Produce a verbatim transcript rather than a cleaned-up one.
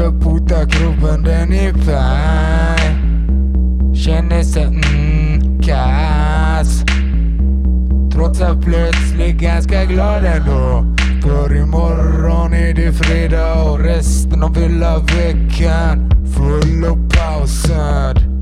För kroppen den är färg. Känner sig mm, kass. Trots att plötsligt ganska glad ändå. För imorgon är det fredag och resten av hela veckan full och pausad.